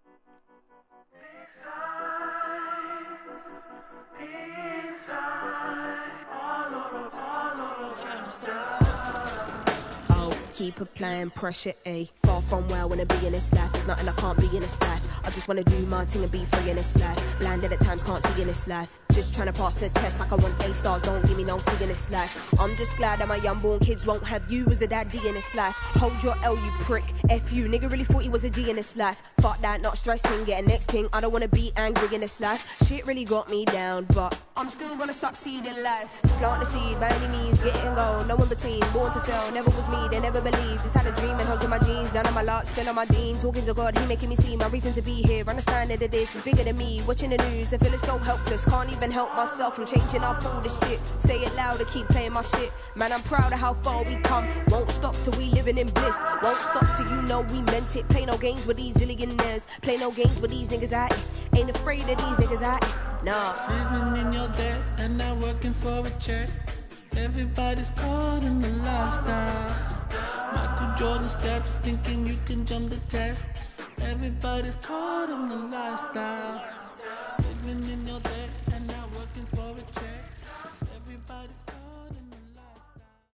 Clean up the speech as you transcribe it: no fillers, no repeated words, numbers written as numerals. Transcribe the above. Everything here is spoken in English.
Keep applying pressure, ayy. Far from where I wanna be in this life. There's nothing I can't be in this life. I just wanna do my thing and be free in this life. Blinded at times, can't see in this life. Just trying to pass the test like I want A stars. Don't give me no C in this life. I'm just glad that my unborn kids won't have you as a daddy in this life. Hold your L, you prick. F you, nigga really thought he was a G in this life. Fuck that, not stressing, get a next thing. I don't wanna be angry in this life. Shit really got me down, but I'm still gonna succeed in life. Plant the seed by any means, getting gold. No in between, born to fail, never was me, they never believed. Just had a dream and hopes in my jeans. Down on my luck, still on my dean. Talking to God, he making me see my reason to be here. Understanding that this is bigger than me. Watching the news, I feeling so helpless. Can't even help myself from changing up all the shit. Say it loud to keep playing my shit. Man, I'm proud of how far we come. Won't stop till we living in bliss. Won't stop till you know we meant it. Play no games with these zillionaires. Play no games with these niggas out. Ain't afraid of these niggas out. Nah. Living in your debt and not working for a check. Everybody's caught in the lifestyle. Michael Jordan steps thinking you can jump the test. Everybody's caught in the lifestyle.